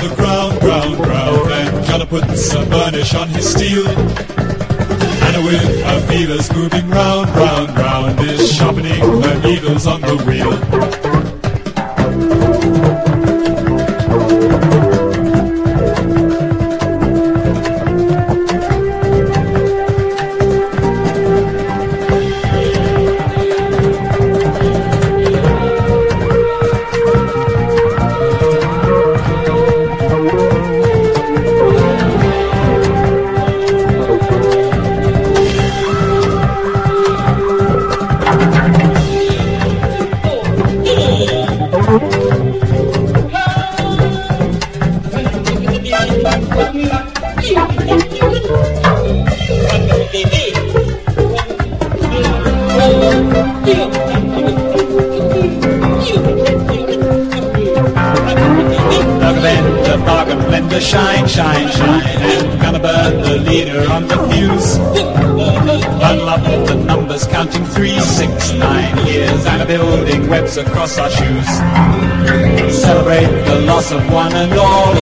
the ground, and gonna put some burnish on his steel. And with her feelers moving round, is sharpening her needles on the wheel. Shine, and gonna burn the leader on the fuse. Bundle up the numbers, counting 3, 6, 9 years, and building webs across our shoes. Celebrate the loss of one and all